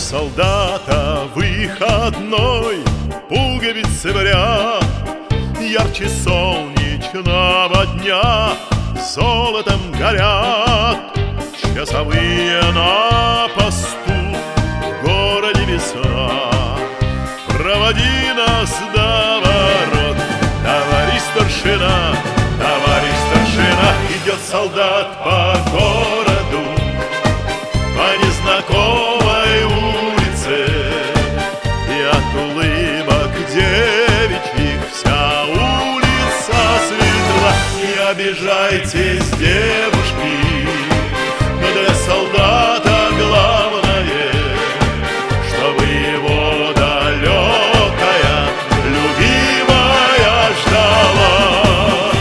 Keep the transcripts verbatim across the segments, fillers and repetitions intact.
солдата выходной, пуговицы в ряд, ярче солнечного дня золотом горят. Часовые на посту, в городе весна. Проводи нас до ворот, товарищ старшина, товарищ старшина. Идет солдат по городу, по незнакомой улице, и от улыбок девичьих вся улица светла. Не обижайтесь, девушки, но для солдата главное, чтобы его далекая любимая ждала.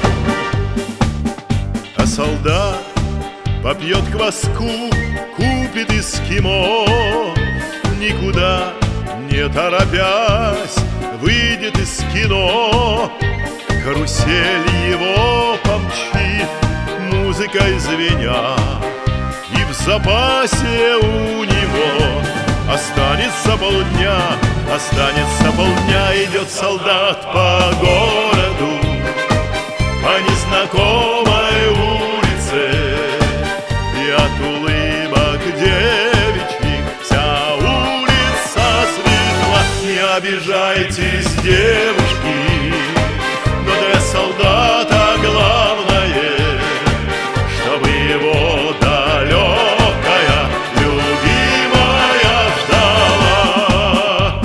А солдат попьет кваску, купит эскимо, никуда не торопясь выйдет из кино. Карусель его помчит, музыкой звеня, и в запасе у него останется полдня, останется полдня. Идет солдат по городу, по незнакомой улице, и от улыбок девичьих вся улица светла. Не обижайтесь, девушки, но для солдата главное, чтобы его далекая любимая ждала.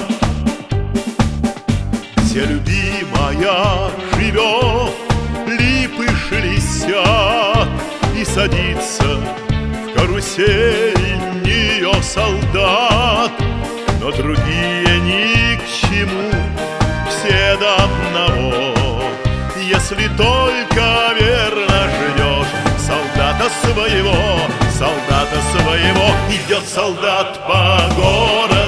Где любимая живет, липы шелестят, и садится в карусель нее солдат. Но другие ни к чему, все до одного, если только верно ждешь солдата своего, солдата своего. Идет солдат по городу,